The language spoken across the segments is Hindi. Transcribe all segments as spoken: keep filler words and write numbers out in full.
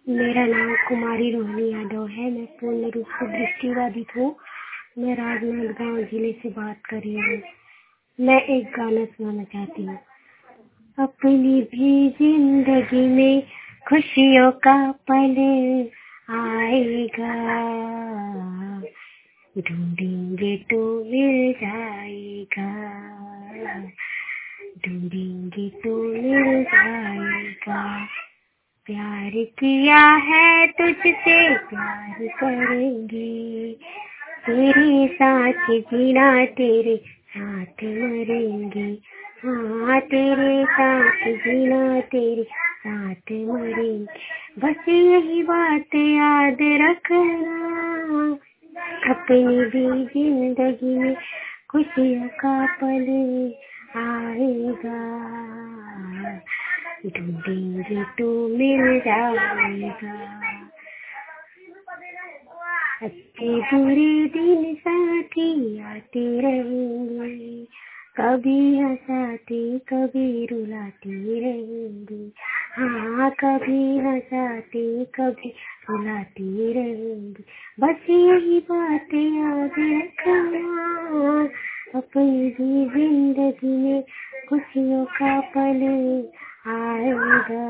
मेरा नाम कुमारी रोहिणी यादव है। मैं पूर्ण रूप से दृष्टिबाधित हूँ। मैं राजनांदगांव जिले से बात कर रही हूँ। मैं एक गाना सुनाना चाहती हूँ। अपनी भी जिंदगी में खुशियों का पल आएगा, ढूंढेंगे तो मिल जाएगा, ढूंढेंगे तो मिल जाएगा। प्यार किया है तुझसे, प्यार करेंगे, तेरे साथ जीना, तेरे साथ मरेंगे। हाँ, तेरे साथ जीना, तेरे साथ मरेंगे। बस यही बात याद रखना, अपनी भी जिंदगी में खुशियों का पल आएगा, ढूंढेंगे तो मिल जाएगा। अच्छे बुरे दिन साथी आते रहेंगे, कभी हंसाते कभी रुलाते रहेंगे। हाँ, कभी हंसाते कभी रुलाते रहेंगे। बस यही बात याद रखना, अपनी भी जिंदगी में खुशियों का पल आएगा,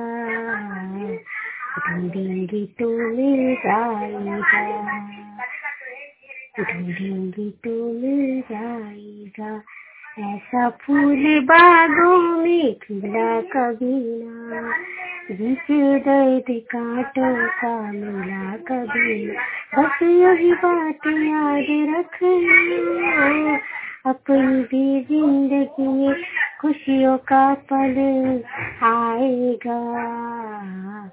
ढूंढेंगे तो मिल जाएगा, ढूंढेंगे तो मिल जाएगा। ऐसा फूल बागों में खिला कभी ना, जिसे दर्द कांटों का मिला कभी ना। बस यही बात याद रखना, अपनी भी जिंदगी में खुशियों का पल आएगा,